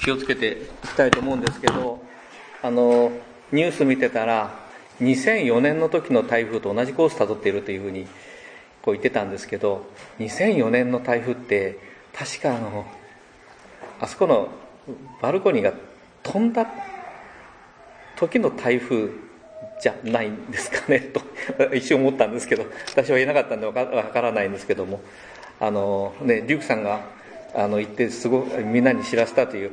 気をつけていきたいと思うんですけど、ニュース見てたら2004年の時の台風と同じコースたどっているというふうにこう言ってたんですけど、2004年の台風って確かあそこのバルコニーが飛んだ時の台風じゃないんですかねと一瞬思ったんですけど、私は言えなかったんでわからないんですけども、リュウクさんが行ってすごくみんなに知らせたという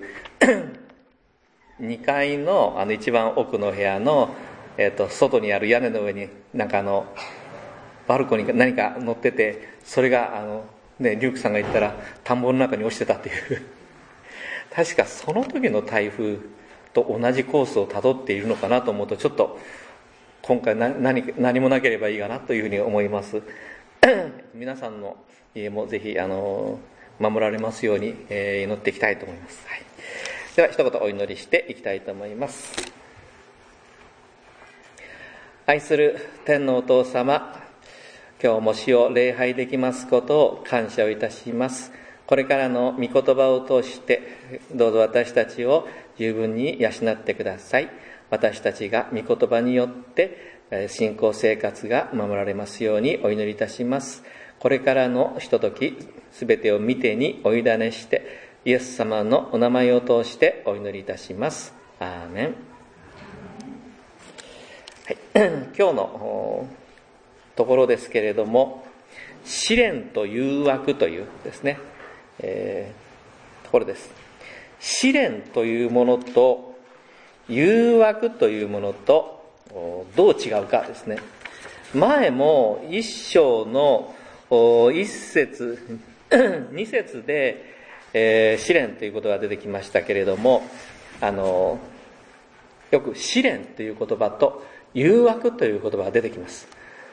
2階の一番奥の部屋の、外にある屋根の上にバルコニーが何か乗ってて、それがリュウクさんが言ったら田んぼの中に落ちてたという確かその時の台風と同じコースをたどっているのかなと思うと、ちょっと今回何もなければいいかなというふうに思います皆さんの家もぜひ守られますように、祈っていきたいと思います、はい、では一言お祈りしていきたいと思います。愛する天のお父様、今日も主を礼拝できますことを感謝をいたします。これからの御言葉を通してどうぞ私たちを十分に養ってください。私たちが御言葉によって信仰生活が守られますようにお祈りいたします。これからのひとときすべてを見てにお委ねして、イエス様のお名前を通してお祈りいたします。アーメン、はい、今日のところですけれども、試練と誘惑というですね、ところです。試練というものと誘惑というものとどう違うかですね。前も一章の一節二節で、試練ということが出てきましたけれども、よく試練という言葉と誘惑という言葉が出てきます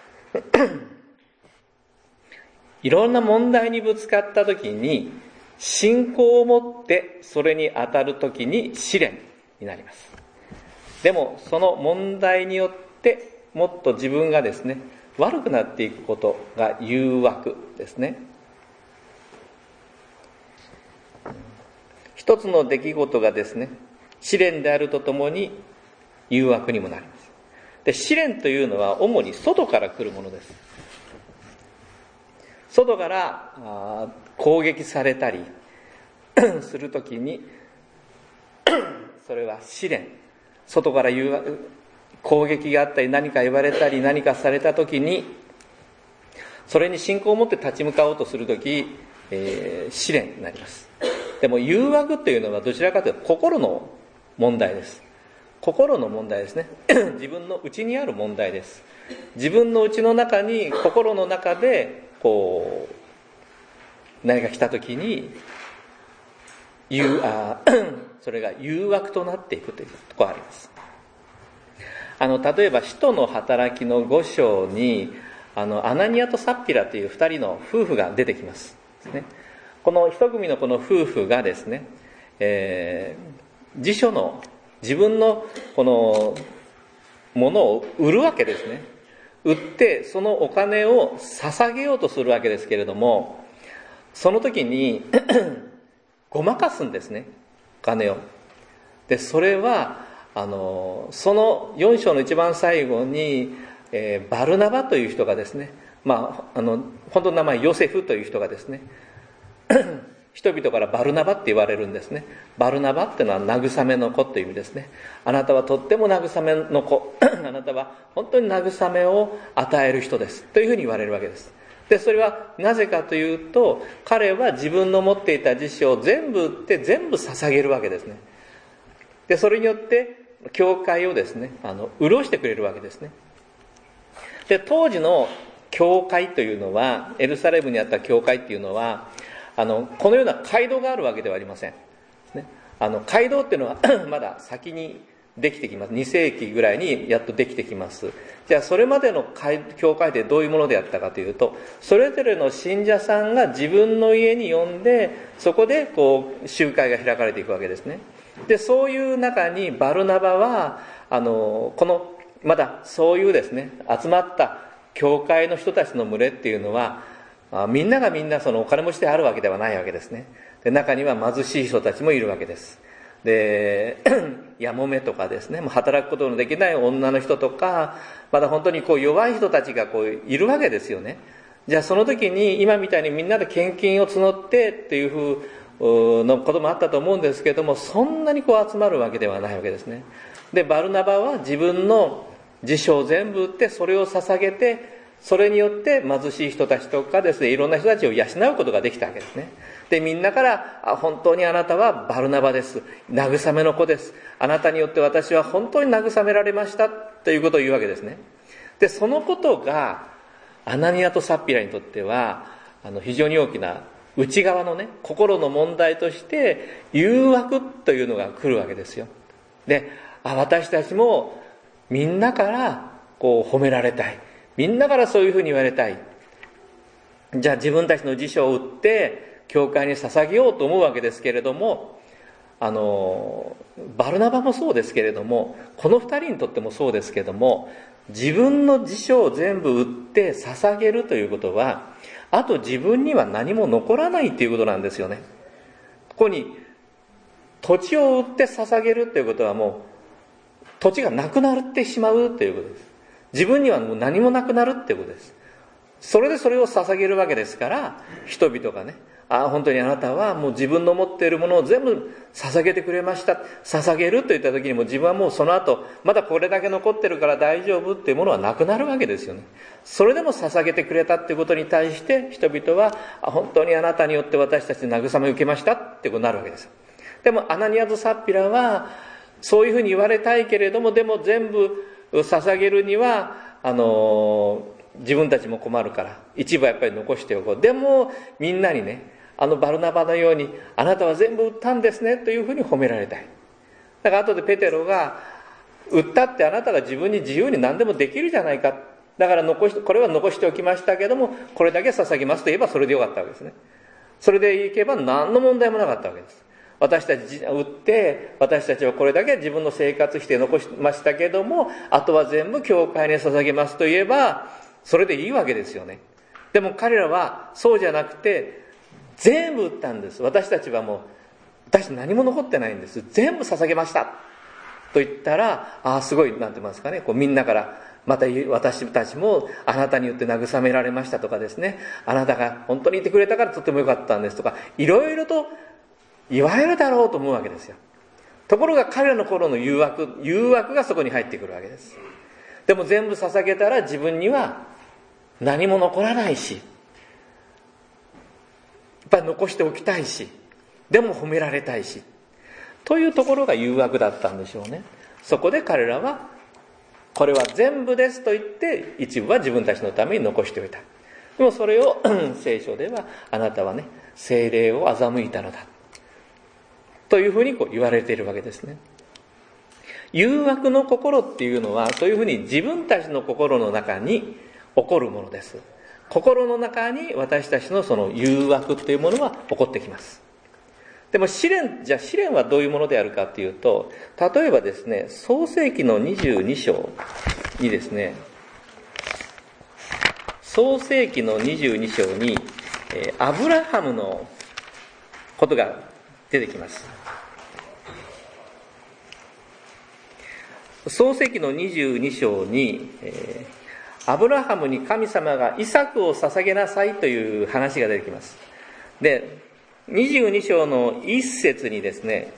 いろんな問題にぶつかった時に信仰を持ってそれに当たる時に試練になります。でもその問題によってもっと自分がですね悪くなっていくことが誘惑ですね。一つの出来事がですね試練であるとともに誘惑にもなります。で、試練というのは主に外から来るものです。外から攻撃されたりするときにそれは試練、外から攻撃があったり何か言われたり何かされたときにそれに信仰を持って立ち向かおうとするとき、試練になります。でも誘惑というのはどちらかというと心の問題です。心の問題ですね自分の内にある問題です。自分の内の中に心の中で何か来た時にそれが誘惑となっていくというところがあります。例えば使徒の働きの5章にアナニアとサッピラという2人の夫婦が出てきますですね。この一組のこの夫婦がですね、自分のこのものを売るわけですね。売ってそのお金を捧げようとするわけですけれども、その時にごまかすんですね、お金を。でそれはその4章の一番最後に、バルナバという人がですね、本当の名前ヨセフという人がですね人々からバルナバって言われるんですね。バルナバってのは慰めの子という意味ですね。あなたはとっても慰めの子あなたは本当に慰めを与える人ですというふうに言われるわけです。でそれはなぜかというと、彼は自分の持っていた辞書を全部売って全部捧げるわけですね。でそれによって教会をですね潤してくれるわけですね。で当時の教会というのは、エルサレムにあった教会っていうのはこのような街道があるわけではありません。街道っていうのはまだ先にできてきます。2世紀ぐらいにやっとできてきます。じゃあそれまでの教会ってどういうものであったかというと、それぞれの信者さんが自分の家に呼んで、そこで集会が開かれていくわけですね。でそういう中にバルナバはこのまだそういうですね集まった教会の人たちの群れっていうのはみんながみんなそのお金持ちであるわけではないわけですね。で中には貧しい人たちもいるわけです。 でやもめとかですね、もう働くことのできない女の人とか、まだ本当に弱い人たちがいるわけですよね。じゃあその時に今みたいにみんなで献金を募ってっていうふうのこともあったと思うんですけども、そんなに集まるわけではないわけですね。でバルナバは自分の辞書を全部売ってそれを捧げて、それによって貧しい人たちとかですね、いろんな人たちを養うことができたわけですね。でみんなから本当にあなたはバルナバです、慰めの子です、あなたによって私は本当に慰められましたということを言うわけですね。でそのことがアナニアとサッピラにとっては非常に大きな内側のね心の問題として誘惑というのが来るわけですよ。で私たちもみんなから褒められたい、みんなからそういうふうに言われたい、じゃあ自分たちの辞書を売って教会に捧げようと思うわけですけれども、バルナバもそうですけれども、この二人にとってもそうですけれども、自分の辞書を全部売って捧げるということは、あと自分には何も残らないということなんですよね。ここに土地を売って捧げるということは、もう土地がなくなってしまうということです。自分にはもう何もなくなるということです。それでそれを捧げるわけですから、人々がね、本当にあなたはもう自分の持っているものを全部捧げてくれました、捧げると言った時にも自分はもうその後まだこれだけ残ってるから大丈夫っていうものはなくなるわけですよね。それでも捧げてくれたっていうことに対して人々は本当にあなたによって私たち慰めを受けましたってことになるわけです。でもアナニアとサッピラはそういうふうに言われたいけれども、でも全部捧げるには自分たちも困るから一部はやっぱり残しておこう。でもみんなにね、バルナバのようにあなたは全部売ったんですねというふうに褒められたい。だから後でペテロが、売ったってあなたが自分に自由に何でもできるじゃないか、だからこれは残しておきましたけどもこれだけ捧げますと言えばそれでよかったわけですね。それでいけば何の問題もなかったわけです。私たち売って私たちはこれだけ自分の生活費で残しましたけども、あとは全部教会に捧げますと言えばそれでいいわけですよね。でも彼らはそうじゃなくて全部売ったんです。私たちはもう私何も残ってないんです、全部捧げましたと言ったら、すごいなんて言いますかね、みんなからまた私たちもあなたによって慰められましたとかですね、あなたが本当にいてくれたからとてもよかったんですとか、いろいろと言われるだろうと思うわけですよ。ところが彼らの頃の誘惑がそこに入ってくるわけです。でも全部捧げたら自分には何も残らないし、やっぱり残しておきたいし、でも褒められたいしというところが誘惑だったんでしょうね。そこで彼らはこれは全部ですと言って一部は自分たちのために残しておいた。でもそれを聖書ではあなたはね、聖霊を欺いたのだというふうに言われているわけですね。誘惑の心っていうのはそういうふうに自分たちの心の中に起こるものです。心の中に私たちのその誘惑というものは起こってきます。でも試練はどういうものであるかというと、例えばですね、創世記の22章にですね、創世記の22章にアブラハムのことが出てきます。創世記の22章に、アブラハムに神様がイサクを捧げなさいという話が出てきます。で、22章の一節にですね、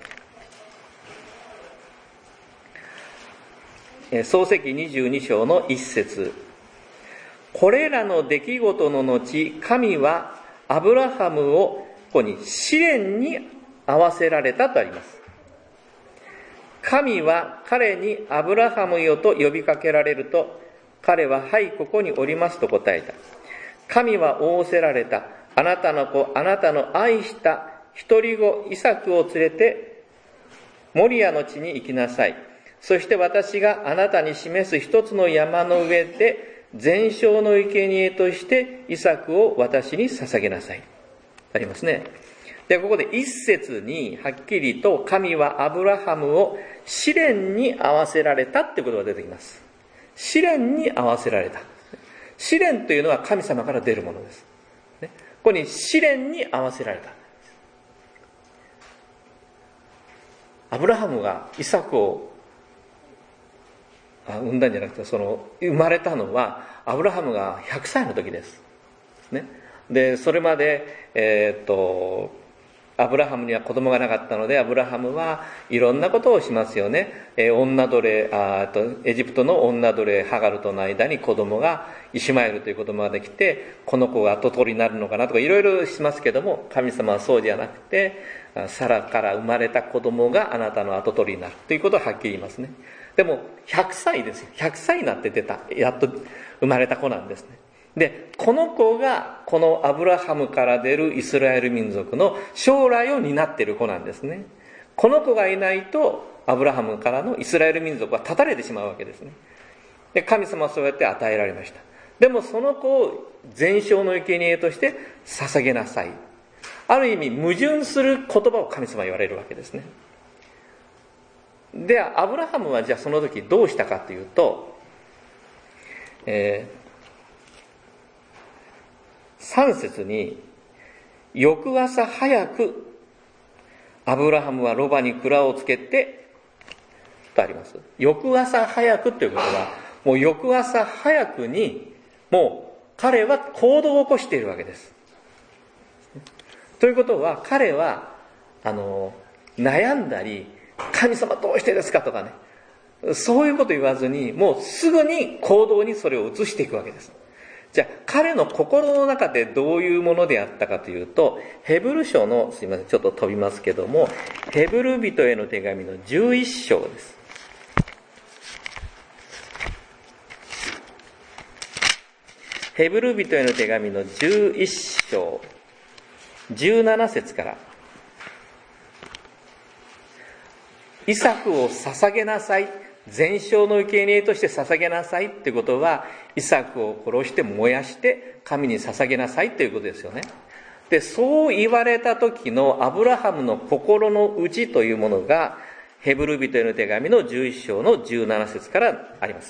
創世記22章の一節、これらの出来事の後、神はアブラハムをここに試練に合わせられたとあります。神は彼にアブラハムよと呼びかけられると、彼ははいここにおりますと答えた。神は仰せられた。あなたの子、あなたの愛した一人子イサクを連れてモリアの地に行きなさい。そして私があなたに示す一つの山の上で全焼の生贄としてイサクを私に捧げなさい。ありますね。で、ここで一節にはっきりと神はアブラハムを試練に合わせられたってことが出てきます。試練に合わせられた。試練というのは神様から出るものです。ここに試練に合わせられた。アブラハムがイサクを産んだんじゃなくて、生まれたのはアブラハムが100歳の時です、ね、でそれまでアブラハムには子供がなかったので、アブラハムはいろんなことをしますよね。女奴隷エジプトの女奴隷ハガルとの間に子供がイシュマエルという子供ができて、この子が跡取りになるのかなとかいろいろしますけども、神様はそうじゃなくて、サラから生まれた子供があなたの跡取りになるということをはっきり言いますね。でも100歳ですよ。100歳になってやっと生まれた子なんですね。でこの子がこのアブラハムから出るイスラエル民族の将来を担っている子なんですね。この子がいないとアブラハムからのイスラエル民族は断たれてしまうわけですね。で神様はそうやって与えられました。でもその子を全焼の生贄として捧げなさい。ある意味矛盾する言葉を神様は言われるわけですね。でアブラハムはじゃあその時どうしたかというと、3節に、翌朝早くアブラハムはロバに鞍をつけてとあります。翌朝早くということは、もう翌朝早くにもう彼は行動を起こしているわけです。ということは彼は悩んだり、神様どうしてですかとかね、そういうこと言わずに、もうすぐに行動にそれを移していくわけです。じゃあ彼の心の中でどういうものであったかというと、ヘブル書の、すいませんちょっと飛びますけども、ヘブル人への手紙の11章です。ヘブル人への手紙の11章17節から、イサクを捧げなさい、全焼の生贄として捧げなさいってことは、イサクを殺して燃やして神に捧げなさいということですよね。でそう言われた時のアブラハムの心の内というものが、ヘブル人への手紙の11章の17節からあります。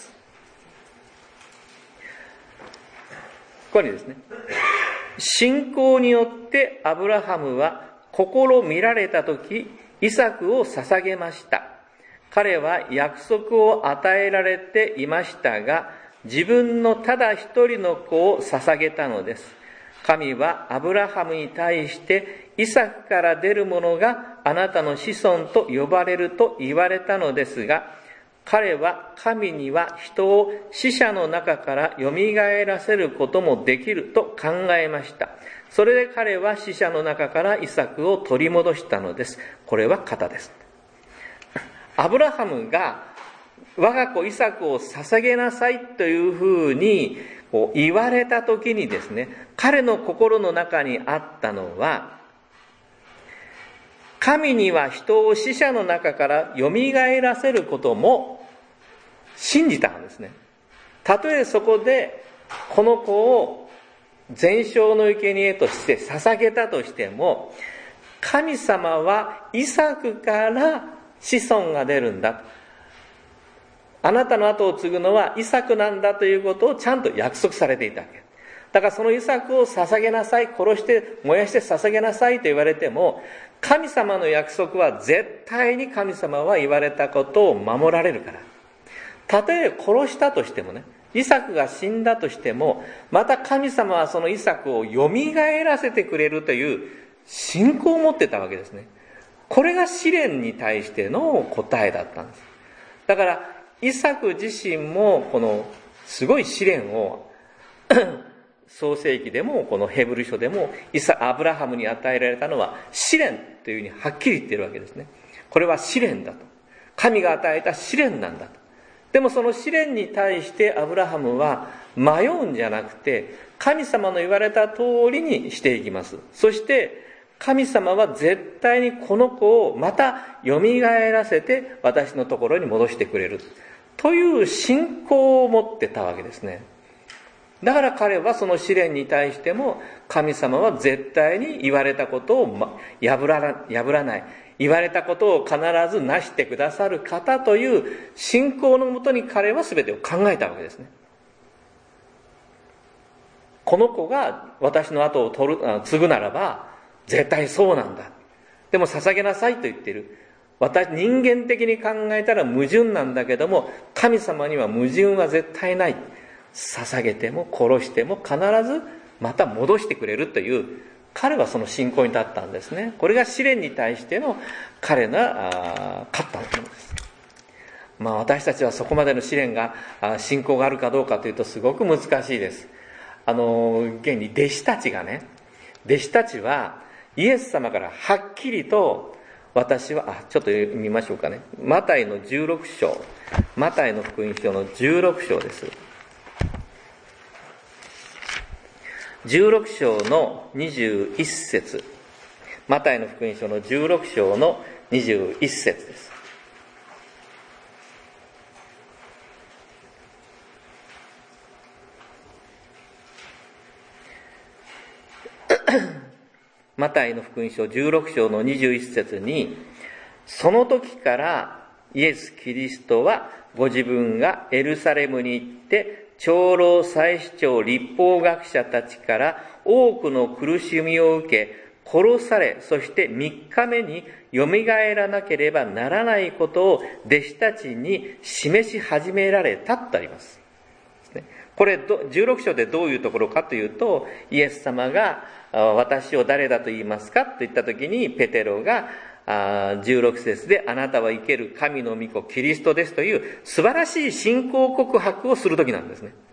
ここにですね、信仰によってアブラハムは心見られた時イサクを捧げました。彼は約束を与えられていましたが、自分のただ一人の子を捧げたのです。神はアブラハムに対して、イサクから出るものがあなたの子孫と呼ばれると言われたのですが、彼は神には人を死者の中からよみがえらせることもできると考えました。それで彼は死者の中からイサクを取り戻したのです。これは型です。アブラハムが我が子イサクを捧げなさいというふうに言われた時にですね、彼の心の中にあったのは、神には人を死者の中からよみがえらせることも信じたんですね。たとえそこでこの子を全焼の生贄として捧げたとしても、神様はイサクから子孫が出るんだ、あなたの後を継ぐのはイサクなんだということをちゃんと約束されていたわけだから、そのイサクを捧げなさい、殺して燃やして捧げなさいと言われても、神様の約束は絶対に神様は言われたことを守られるから。たとえ殺したとしてもね、イサクが死んだとしても、また神様はそのイサクをよみがえらせてくれるという信仰を持ってたわけですね。これが試練に対しての答えだったんです。だからイサク自身もこのすごい試練を創世記でもこのヘブル書でもアブラハムに与えられたのは試練というふうにはっきり言っているわけですね。これは試練だと、神が与えた試練なんだと。でもその試練に対してアブラハムは迷うんじゃなくて、神様の言われた通りにしていきます。そして神様は絶対にこの子をまた蘇らせて私のところに戻してくれるという信仰を持ってたわけですね。だから彼はその試練に対しても、神様は絶対に言われたことを破らない、言われたことを必ずなしてくださる方という信仰のもとに彼は全てを考えたわけですね。この子が私の後を継ぐならば絶対そうなんだ、でも捧げなさいと言っている。 人間的に考えたら矛盾なんだけども、神様には矛盾は絶対ない。捧げても殺しても必ずまた戻してくれるという、彼はその信仰に立ったんですね。これが試練に対しての彼が勝ったものです。私たちはそこまでの試練が信仰があるかどうかというとすごく難しいです。現に弟子たちはイエス様からはっきりと、私はちょっと見ましょうかね。マタイの16章、マタイの福音書の16章です。16章の21節、マタイの福音書の16章の21節です。マタイの福音書16章の21節に、その時からイエス・キリストはご自分がエルサレムに行って長老祭司長律法学者たちから多くの苦しみを受け殺され、そして3日目によみがえらなければならないことを弟子たちに示し始められたとあります。これ16章でどういうところかというと、イエス様が私を誰だと言いますかと言った時に、ペテロが16節であなたは生ける神の御子キリストですという素晴らしい信仰告白をする時なんですね。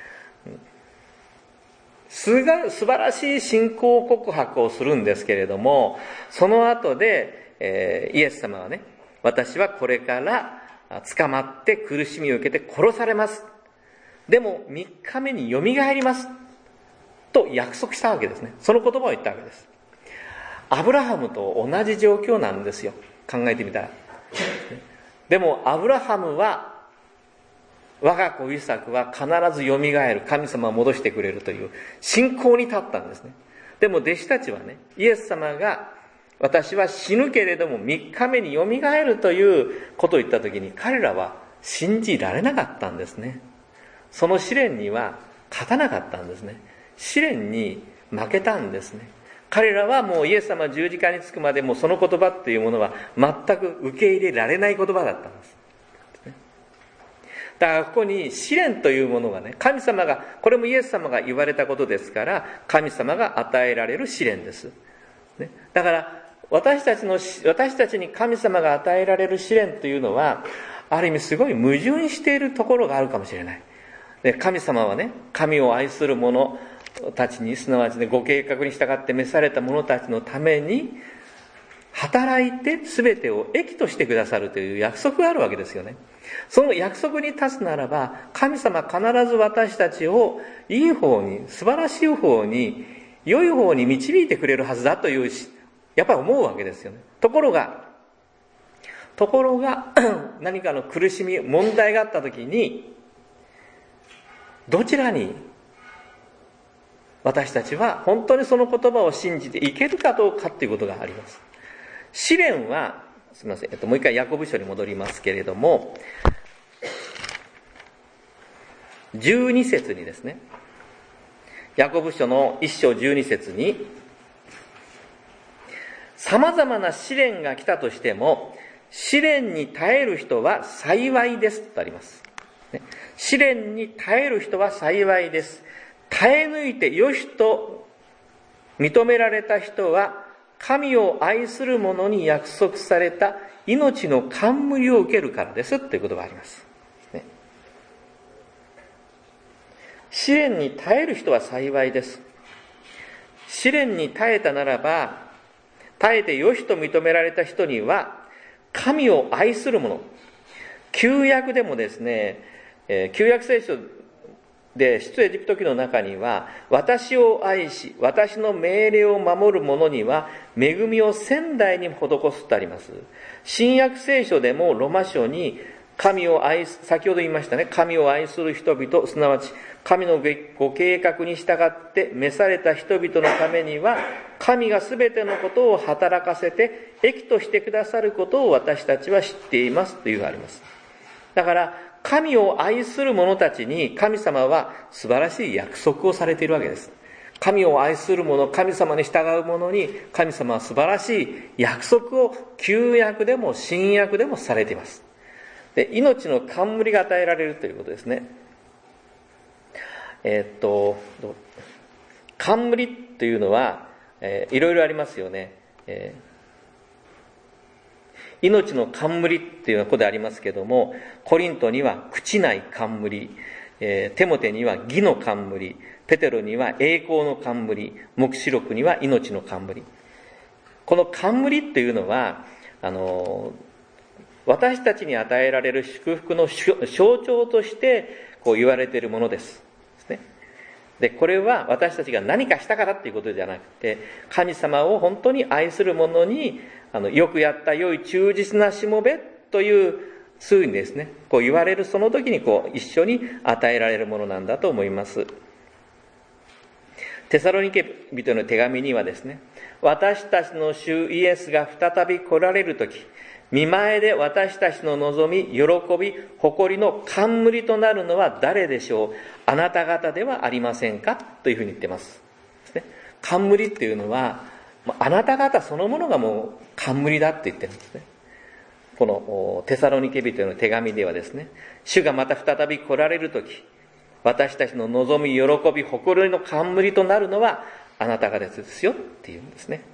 素晴らしい信仰告白をするんですけれども、その後で、イエス様はね、私はこれから捕まって苦しみを受けて殺されます。でも3日目によみがえりますと約束したわけですね。その言葉を言ったわけです。アブラハムと同じ状況なんですよ、考えてみたら。でもアブラハムは、我が子イサクは必ずよみがえる、神様を戻してくれるという信仰に立ったんですね。でも弟子たちはね、イエス様が私は死ぬけれども3日目によみがえるということを言った時に、彼らは信じられなかったんですね。その試練には勝たなかったんですね。試練に負けたんですね。彼らはもうイエス様十字架につくまでもその言葉っていうものは全く受け入れられない言葉だったんです。だからここに試練というものがね、神様が、これもイエス様が言われたことですから、神様が与えられる試練です。だから私たちに神様が与えられる試練というのは、ある意味すごい矛盾しているところがあるかもしれない。で、神様はね、神を愛する者たちに、すなわちね、ご計画に従って召された者たちのために働いて全てを益としてくださるという約束があるわけですよね。その約束に立つならば、神様必ず私たちをいい方に、素晴らしい方に、良い方に導いてくれるはずだという、やっぱり思うわけですよね。ところが何かの苦しみ、問題があった時に、どちらに私たちは本当にその言葉を信じていけるかどうかということがあります。試練は、すみません、もう一回ヤコブ書に戻りますけれども、12節にですね、ヤコブ書の1章12節に、様々な試練が来たとしても、試練に耐える人は幸いですとあります。試練に耐える人は幸いです。耐え抜いて良しと認められた人は、神を愛する者に約束された命の冠を受けるからですということがあります。試練に耐える人は幸いです。試練に耐えたならば、耐えて良しと認められた人には、神を愛する者。旧約でもですね、旧約聖書で出エジプト記の中には、私を愛し私の命令を守る者には恵みを千代に施すとあります。新約聖書でもロマ書に、先ほど言いましたね、神を愛する人々、すなわち神のご計画に従って召された人々のためには、神がすべてのことを働かせて益としてくださることを私たちは知っていますというのがあります。だから神を愛する者たちに神様は素晴らしい約束をされているわけです。 神を愛する者、神様に従う者に神様は素晴らしい約束を旧約でも新約でもされています。で、命の冠が与えられるということですね。冠というのは、いろいろありますよね。命の冠っていうのはここでありますけども、コリントには朽ちない冠、テモテには義の冠、ペテロには栄光の冠、黙示録には命の冠。この冠っていうのは私たちに与えられる祝福の象徴としてこう言われているものです。で、これは私たちが何かしたからっていうことじゃなくて、神様を本当に愛する者によくやった良い忠実なしもべというふうにですね、こう言われるその時に一緒に与えられるものなんだと思います。テサロニケ人の手紙にはですね、私たちの主イエスが再び来られる時、見前で私たちの望み、喜び、誇りの冠となるのは誰でしょう。あなた方ではありませんかというふうに言ってます。冠っていうのは、あなた方そのものがもう冠だって言ってるんですね。このテサロニケ人の手紙ではですね、主がまた再び来られるとき、私たちの望み、喜び、誇りの冠となるのはあなた方ですよっていうんですね。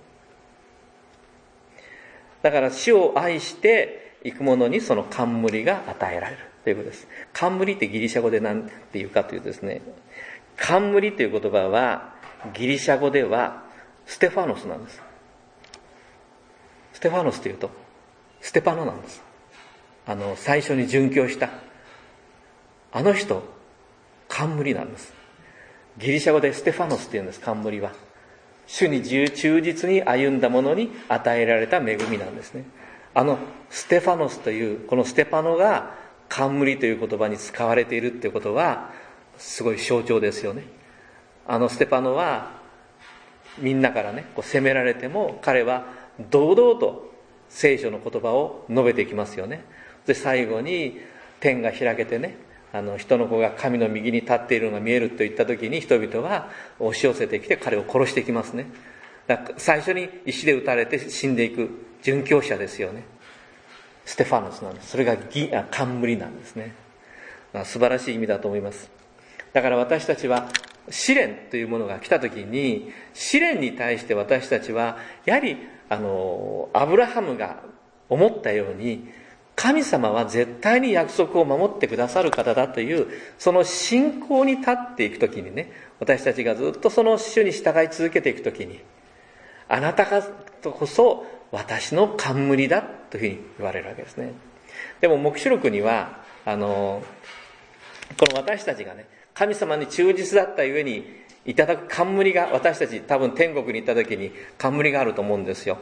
だから主を愛していく者にその冠が与えられるということです。冠ってギリシャ語で何て言うかというとですね、冠という言葉はギリシャ語ではステファノスなんです。ステファノスというとステパノなんです。最初に殉教したあの人、冠なんです。ギリシャ語でステファノスっていうんです。冠は主に忠実に歩んだ者に与えられた恵みなんですね。ステファノスというこのステパノが冠という言葉に使われているっていうことはすごい象徴ですよね。ステパノはみんなからね責められても彼は堂々と聖書の言葉を述べていきますよね。で最後に天が開けてね、人の子が神の右に立っているのが見えると言った時に人々は押し寄せてきて彼を殺していきますね。だから最初に石で撃たれて死んでいく殉教者ですよね。ステファノスなんです。それが冠なんですね。素晴らしい意味だと思います。だから私たちは試練というものが来た時に、試練に対して私たちはやはりアブラハムが思ったように神様は絶対に約束を守ってくださる方だというその信仰に立っていくときにね、私たちがずっとその主に従い続けていくときに、あなたがこそ私の冠だというふうに言われるわけですね。でも黙示録にはこの私たちがね神様に忠実だったゆえにいただく冠が、私たち多分天国に行った時に冠があると思うんですよ。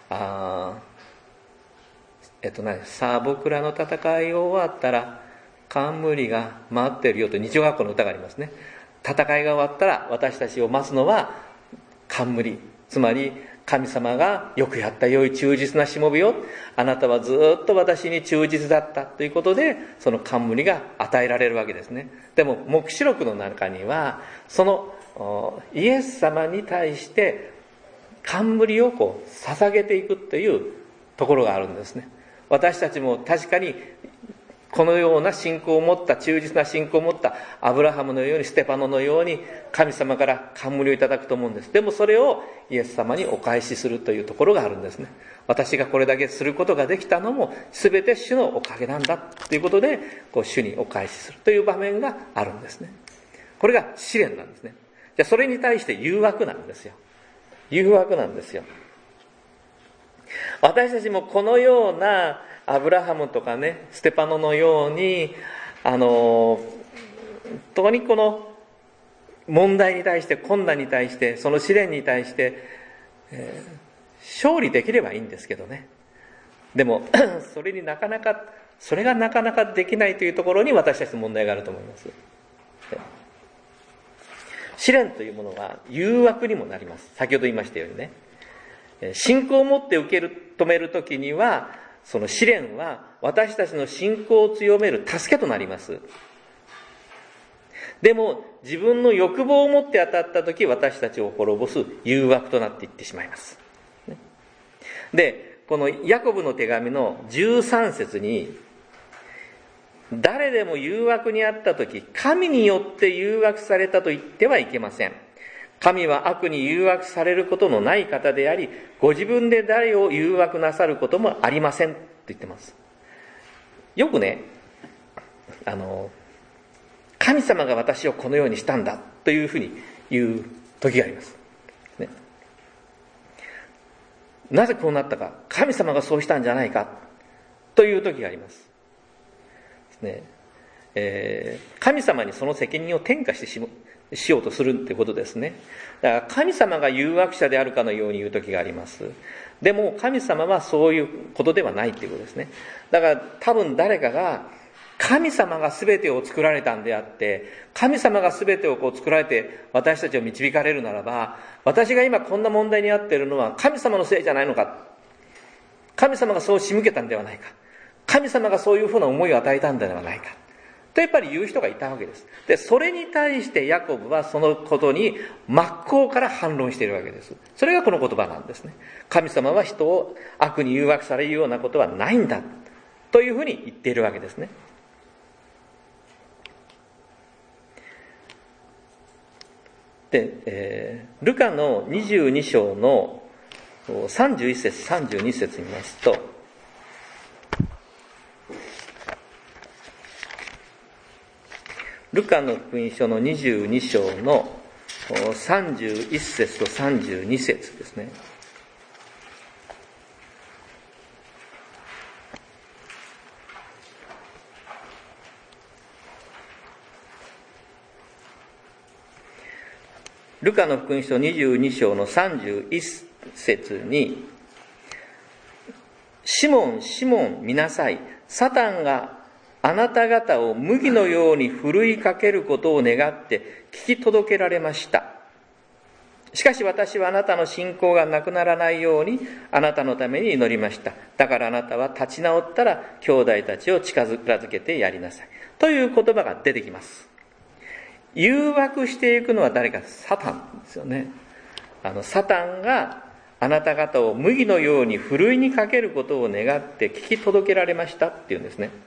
さあ僕らの戦い終わったら冠が待ってるよと日曜学校の歌がありますね。戦いが終わったら私たちを待つのは冠、つまり神様がよくやった良い忠実なしもべよ、あなたはずっと私に忠実だったということでその冠が与えられるわけですね。でも黙示録の中にはそのイエス様に対して冠を捧げていくというところがあるんですね。私たちも確かにこのような信仰を持った、忠実な信仰を持ったアブラハムのようにステパノのように神様から冠をいただくと思うんです。でもそれをイエス様にお返しするというところがあるんですね。私がこれだけすることができたのも全て主のおかげなんだということで主にお返しするという場面があるんですね。これが試練なんですね。じゃあそれに対して誘惑なんですよ。誘惑なんですよ。私たちもこのようなアブラハムとかねステパノのように本当にこの問題に対して、困難に対して、その試練に対して、勝利できればいいんですけどね。でもそれがなかなかできないというところに私たちの問題があると思います。試練というものは誘惑にもなります。先ほど言いましたようにね、信仰を持って受け止めるときにはその試練は私たちの信仰を強める助けとなります。 でも自分の欲望を持って当たった時、私たちを滅ぼす誘惑となっていってしまいます。で、このヤコブの手紙の13節に、誰でも誘惑にあった時、神によって誘惑されたと言ってはいけません。神は悪に誘惑されることのない方であり、ご自分で誰を誘惑なさることもありませんと言ってます。よくね、神様が私をこのようにしたんだというふうに言う時があります、ね。なぜこうなったか、神様がそうしたんじゃないかという時があります。神様にその責任を転嫁してしようとするってことですね。だから神様が誘惑者であるかのように言う時があります。でも神様はそういうことではないっていうことですね。だから多分誰かが神様が全てを作られたんであって、神様が全てを作られて私たちを導かれるならば、私が今こんな問題に遭っているのは神様のせいじゃないのか、神様がそう仕向けたんではないか、神様がそういうふうな思いを与えたんではないかとやっぱり言う人がいたわけです。で、それに対してヤコブはそのことに真っ向から反論しているわけです。それがこの言葉なんですね。神様は人を悪に誘惑されるようなことはないんだというふうに言っているわけですね。で、ルカの22章の31節32節見ますと、ルカの福音書の22章の31節と32節ですね。ルカの福音書22章の31節に、シモン、シモン、見なさい。サタンがあなた方を麦のようにふるいかけることを願って聞き届けられました。しかし私はあなたの信仰がなくならないようにあなたのために祈りました。だからあなたは立ち直ったら兄弟たちを近づけてやりなさい。という言葉が出てきます。誘惑していくのは誰か？サタンですよね。サタンがあなた方を麦のようにふるいにかけることを願って聞き届けられましたっていうんですね。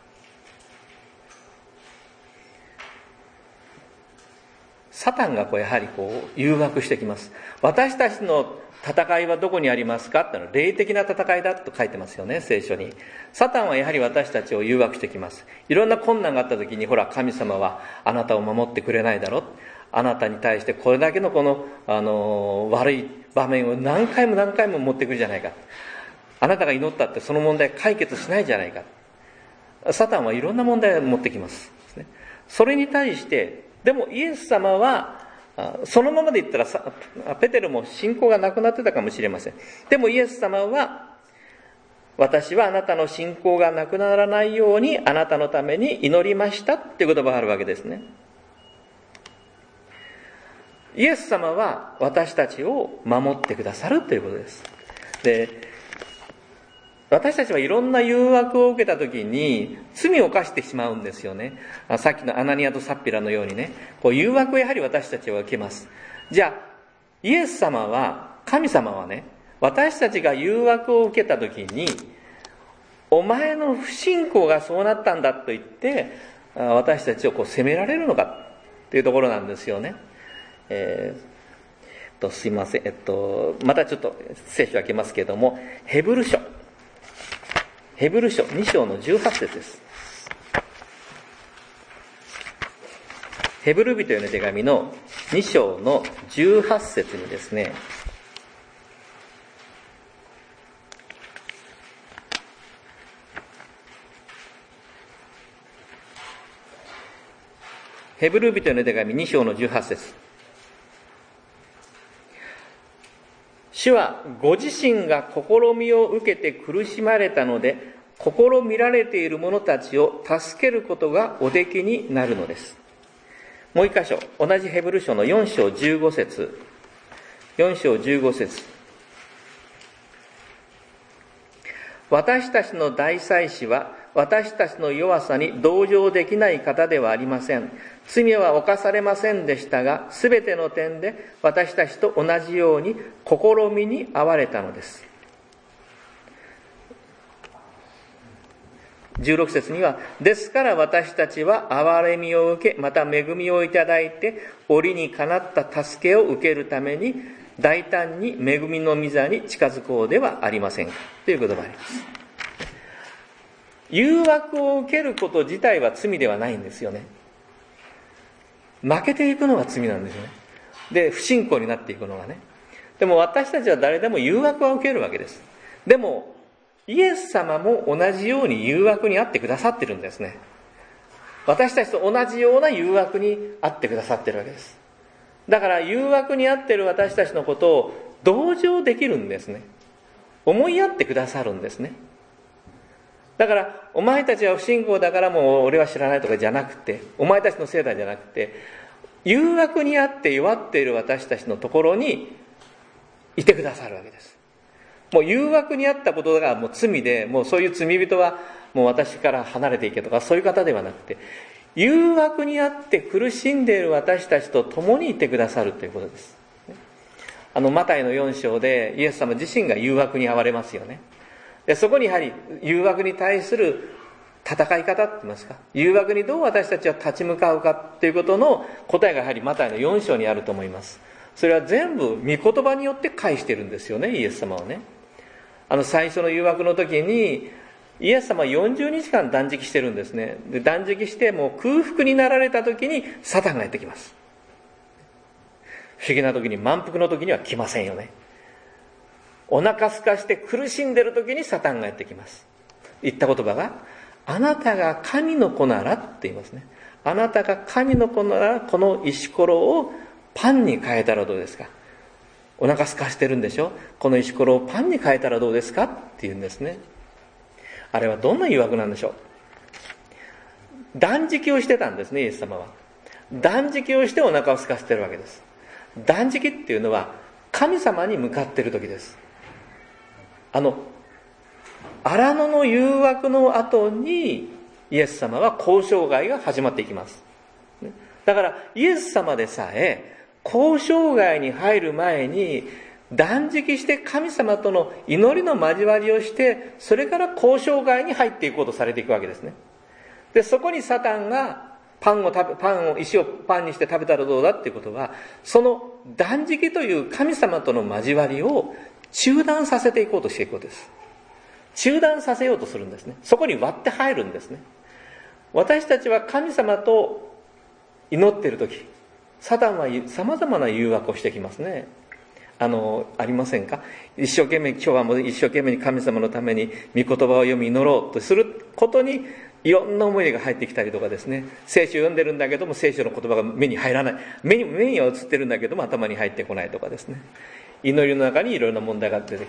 サタンがやはり誘惑してきます。私たちの戦いはどこにありますかってのは霊的な戦いだと書いてますよね、聖書に。サタンはやはり私たちを誘惑してきます。いろんな困難があった時に、ほら神様はあなたを守ってくれないだろ、あなたに対してこれだけの悪い場面を何回も何回も持ってくるじゃないか、あなたが祈ったってその問題解決しないじゃないか。サタンはいろんな問題を持ってきます。それに対してでもイエス様はそのままで言ったらペテロも信仰がなくなってたかもしれません。でもイエス様は、私はあなたの信仰がなくならないようにあなたのために祈りましたっていう言葉があるわけですね。イエス様は私たちを守ってくださるということです。で、私たちはいろんな誘惑を受けたときに罪を犯してしまうんですよね。さっきのアナニアとサッピラのようにね、誘惑をやはり私たちは受けます。じゃあイエス様は、神様はね、私たちが誘惑を受けたときに、お前の不信仰がそうなったんだと言って私たちを責められるのかというところなんですよね。すいません、またちょっと聖書開けますけれども、ヘブル書2章の18節です。ヘブル人への手紙の2章の18節にですね、ヘブル人への手紙2章の18節、主はご自身が試みを受けて苦しまれたので、試みられている者たちを助けることがおできになるのです。もう一箇所、同じヘブル書の4章15節。4章15節。私たちの大祭司は私たちの弱さに同情できない方ではありません。罪は犯されませんでしたが、すべての点で私たちと同じように試みに遭われたのです。16節には、ですから私たちは憐れみを受け、また恵みをいただいて、折にかなった助けを受けるために、大胆に恵みの御座に近づこうではありませんか。という言葉があります。誘惑を受けること自体は罪ではないんですよね。負けていくのが罪なんですよね。で、不信仰になっていくのがね。でも私たちは誰でも誘惑は受けるわけです。でも、イエス様も同じように誘惑に遭ってくださってるんですね。私たちと同じような誘惑に遭ってくださってるわけです。だから誘惑に遭ってる私たちのことを同情できるんですね。思いやってくださるんですね。だからお前たちは不信仰だからもう俺は知らないとかじゃなくて、お前たちのせいだじゃなくて、誘惑にあって弱っている私たちのところにいてくださるわけです。もう誘惑にあったことがもう罪で、もうそういう罪人はもう私から離れていけとかそういう方ではなくて、誘惑にあって苦しんでいる私たちと共にいてくださるということです。マタイの4章でイエス様自身が誘惑に遭われますよね。でそこにやはり誘惑に対する戦い方って言いますか、誘惑にどう私たちは立ち向かうかということの答えがやはりマタイの4章にあると思います。それは全部御言葉によって返してるんですよね、イエス様はね。最初の誘惑の時にイエス様は40日間断食してるんですね。で断食してもう空腹になられた時にサタンがやってきます。不思議な時に、満腹の時には来ませんよね。お腹空かして苦しんでる時にサタンがやってきます。言った言葉が、あなたが神の子ならって言いますね。あなたが神の子ならこの石ころをパンに変えたらどうですか。お腹空かしてるんでしょ。この石ころをパンに変えたらどうですかって言うんですね。あれはどんな誘惑なんでしょう。断食をしてたんですね、イエス様は。断食をしてお腹を空かせてるわけです。断食っていうのは神様に向かっている時です。荒野の誘惑の後にイエス様は交渉外が始まっていきます。だからイエス様でさえ交渉外に入る前に断食して神様との祈りの交わりをして、それから交渉外に入っていこうとされていくわけですね。でそこにサタンが石をパンにして食べたらどうだっていうことは、その断食という神様との交わりを中断させていこうとしていくことです。中断させようとするんですね。そこに割って入るんですね。私たちは神様と祈っているとき、サタンは様々な誘惑をしてきますね。ありませんか。今日はもう一生懸命に神様のために御言葉を読み祈ろうとすることにいろんな思いが入ってきたりとかですね、聖書を読んでるんだけども聖書の言葉が目に入らない、目には映ってるんだけども頭に入ってこないとかですね、祈りの中にいろいろな問題が出てくる。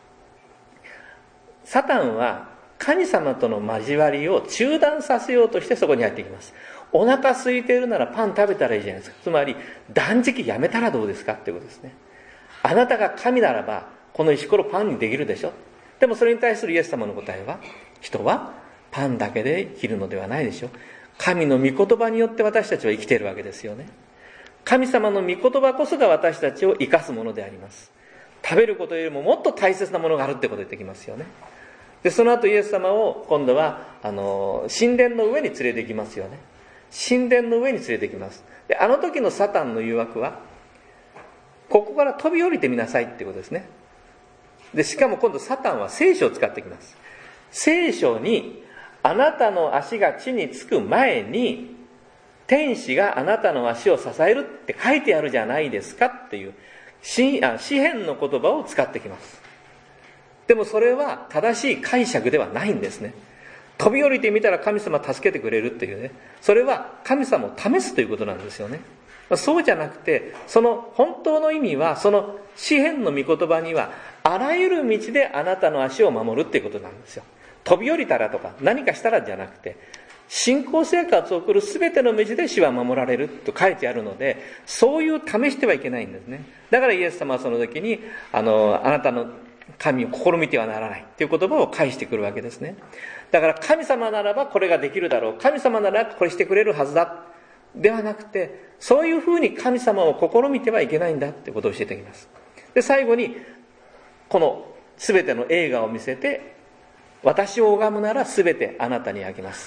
サタンは神様との交わりを中断させようとしてそこに入ってきます。お腹空いているならパン食べたらいいじゃないですか。つまり断食やめたらどうですかっていうことですね。あなたが神ならばこの石ころパンにできるでしょ。でもそれに対するイエス様の答えは、人はパンだけで生きるのではないでしょ。神の御言葉によって私たちは生きているわけですよね。神様の御言葉こそが私たちを生かすものであります。食べることよりももっと大切なものがあるってことができますよね。でその後イエス様を今度は神殿の上に連れて行きますよね。神殿の上に連れて行きます。であの時のサタンの誘惑は、ここから飛び降りてみなさいってことですね。でしかも今度サタンは聖書を使ってきます。聖書にあなたの足が地につく前に天使があなたの足を支えるって書いてあるじゃないですかっていう詩篇の言葉を使ってきます。でもそれは正しい解釈ではないんですね。飛び降りてみたら神様助けてくれるっていうね、それは神様を試すということなんですよね。そうじゃなくて、その本当の意味は、その詩篇の御言葉にはあらゆる道であなたの足を守るっていうことなんですよ。飛び降りたらとか何かしたらじゃなくて、信仰生活を送る全ての道で主は守られると書いてあるので、そういう試してはいけないんですね。だからイエス様はその時にあなたの神を試みてはならないという言葉を返してくるわけですね。 だから神様ならばこれができるだろう、神様ならこれしてくれるはずだではなくて、そういうふうに神様を試みてはいけないんだってことを教えていきます。で、最後にこの全ての映画を見せて、私を拝むなら全てあなたにあげます。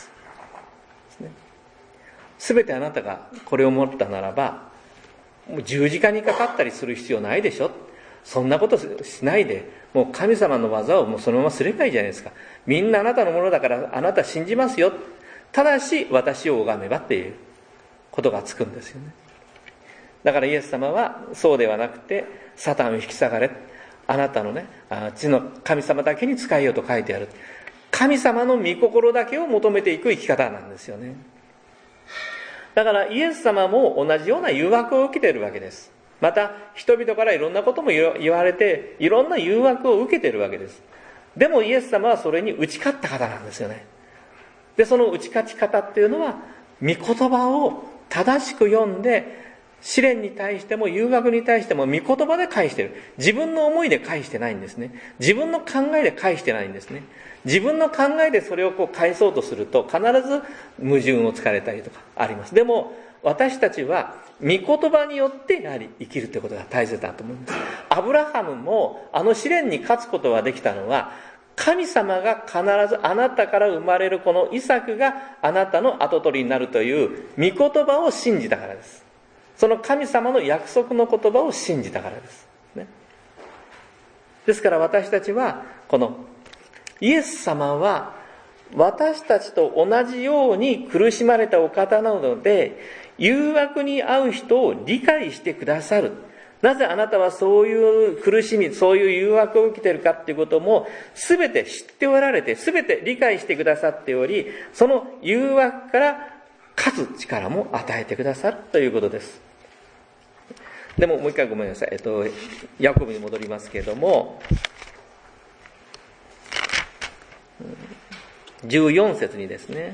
全てあなたがこれを持ったならば、もう十字架にかかったりする必要ないでしょ。そんなことしないで、もう神様の技をもうそのまますればいいじゃないですか。みんなあなたのものだからあなた信じますよ。ただし私を拝めばっていうことがつくんですよね。だからイエス様はそうではなくて、サタンを引き下がれ、あなたのね、地の神様だけに仕えようと書いてある。神様の御心だけを求めていく生き方なんですよね。だからイエス様も同じような誘惑を受けているわけです。また人々からいろんなことも言われて、いろんな誘惑を受けているわけです。でもイエス様はそれに打ち勝った方なんですよね。で、その打ち勝ち方っていうのは、御言葉を正しく読んで、試練に対しても誘惑に対しても御言葉で返している。自分の思いで返してないんですね。自分の考えで返してないんですね。自分の考えでそれを返そうとすると、必ず矛盾をつかれたりとかあります。でも私たちは御言葉によってやはり生きるということが大切だと思います。アブラハムもあの試練に勝つことができたのは、神様が必ずあなたから生まれるこのイサクがあなたの跡取りになるという御言葉を信じたからです。その神様の約束の言葉を信じたからです、ね。ですから私たちはこのイエス様は私たちと同じように苦しまれたお方なので、誘惑に遭う人を理解してくださる。なぜあなたはそういう苦しみ、そういう誘惑を受けているかっていうことも全て知っておられて、全て理解してくださっており、その誘惑から勝つ力も与えてくださるということです。でももう一回ごめんなさい。ヤコブに戻りますけれども、14節にですね、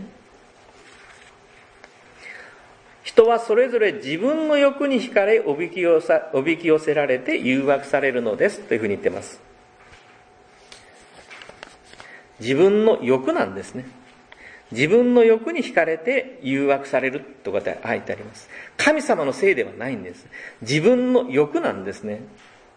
人はそれぞれ自分の欲に惹かれおびき寄せられて誘惑されるのですというふうに言ってます。自分の欲なんですね。自分の欲に惹かれて誘惑されるとかって書いてあります。神様のせいではないんです。自分の欲なんですね。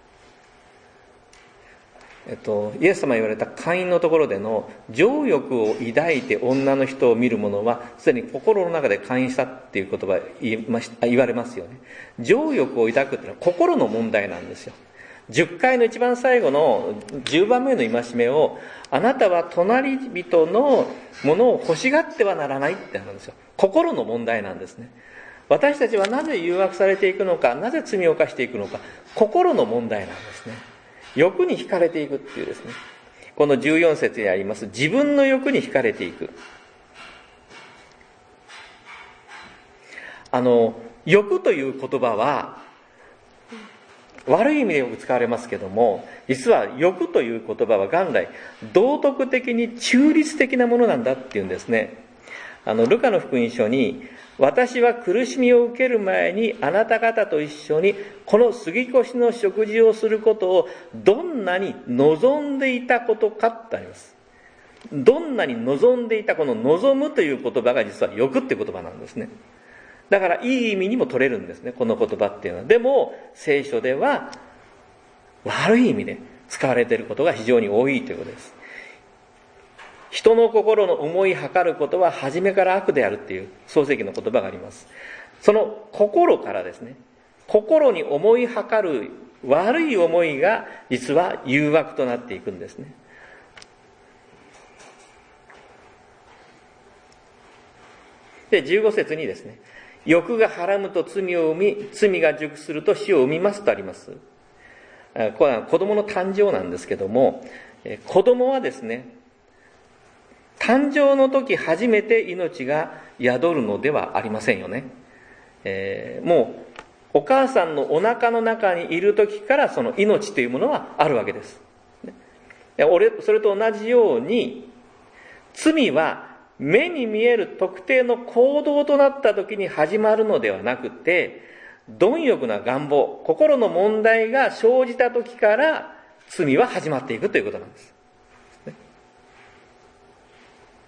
イエス様言われたカインのところでの情欲を抱いて女の人を見る者はすでに心の中でカインしたっていう言葉言われますよね。情欲を抱くっていうのは心の問題なんですよ。10回の一番最後の10番目の戒めを、あなたは隣人のものを欲しがってはならないってなんですよ。心の問題なんですね。私たちはなぜ誘惑されていくのか、なぜ罪を犯していくのか、心の問題なんですね。欲に惹かれていくっていうですね、この14節にあります自分の欲に惹かれていく。欲という言葉は悪い意味でよく使われますけども、実は欲という言葉は元来道徳的に中立的なものなんだっていうんですね。ルカの福音書に、私は苦しみを受ける前にあなた方と一緒にこの杉越の食事をすることをどんなに望んでいたことかってあります。どんなに望んでいた、この望むという言葉が実は欲って言葉なんですね。だからいい意味にも取れるんですね、この言葉っていうのは。でも聖書では悪い意味で使われていることが非常に多いということです。人の心の思いはかることは初めから悪であるっていう創世記の言葉があります。その心からですね、心に思いはかる悪い思いが実は誘惑となっていくんですね。で、15節にですね、欲がはらむと罪を生み、罪が熟すると死を生みますとあります。これは子供の誕生なんですけども、子供はですね、誕生の時初めて命が宿るのではありませんよね。もうお母さんのお腹の中にいる時からその命というものはあるわけです。それと同じように、罪は目に見える特定の行動となった時に始まるのではなくて、貪欲な願望、心の問題が生じた時から罪は始まっていくということなんです。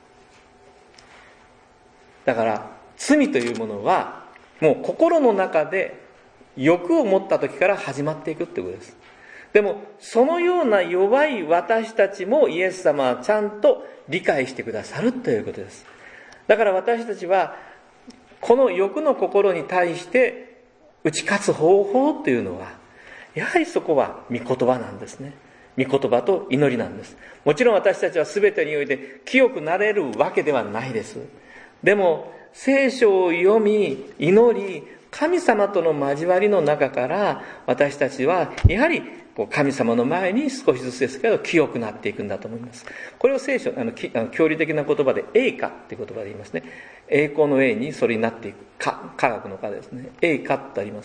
だから罪というものはもう心の中で欲を持った時から始まっていくってことです。でもそのような弱い私たちもイエス様はちゃんと理解してくださるということです。だから私たちはこの欲の心に対して打ち勝つ方法というのは、やはりそこは御言葉なんですね。御言葉と祈りなんです。もちろん私たちは全てにおいて清くなれるわけではないです。でも聖書を読み祈り、神様との交わりの中から私たちはやはり神様の前に少しずつですけど清くなっていくんだと思います。これを聖書教理的な言葉で栄華っていう言葉で言いますね。栄光の栄にそれになっていく科学の科ですね。栄華ってあります。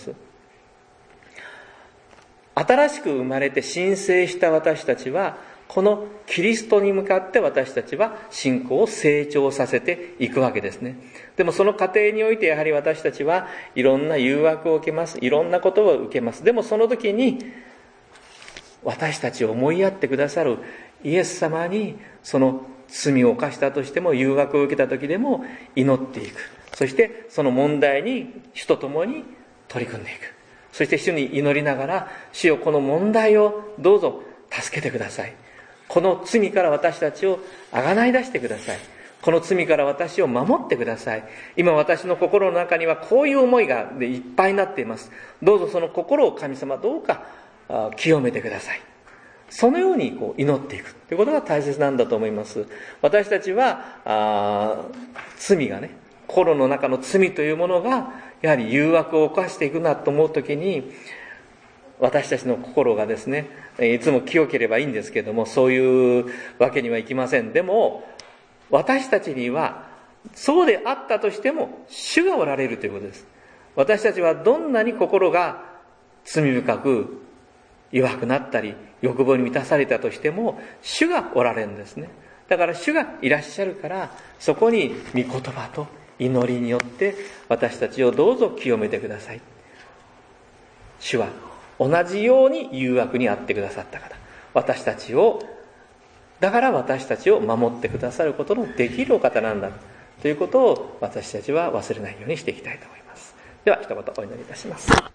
新しく生まれて新生した私たちはこのキリストに向かって私たちは信仰を成長させていくわけですね。でもその過程においてやはり私たちはいろんな誘惑を受けます。いろんなことを受けます。でもその時に私たちを思いやってくださるイエス様にその罪を犯したとしても誘惑を受けた時でも祈っていく。そしてその問題に主と共に取り組んでいく。そして主に祈りながら、主よこの問題をどうぞ助けてください。この罪から私たちをあがない出してください。この罪から私を守ってください。今私の心の中にはこういう思いがでいっぱいになっています。どうぞその心を神様どうか清めてください。そのように祈っていくということが大切なんだと思います。私たちは罪がね、心の中の罪というものがやはり誘惑を犯していくなと思うときに、私たちの心がですね、いつも清ければいいんですけれども、そういうわけにはいきません。でも私たちにはそうであったとしても主がおられるということです。私たちはどんなに心が罪深く弱くなったり欲望に満たされたとしても主がおられるんですね。だから主がいらっしゃるから、そこに御言葉と祈りによって私たちをどうぞ清めてください。主は同じように誘惑に遭ってくださった方、だから私たちを守ってくださることのできるお方なんだということを私たちは忘れないようにしていきたいと思います。では一言お祈りいたします。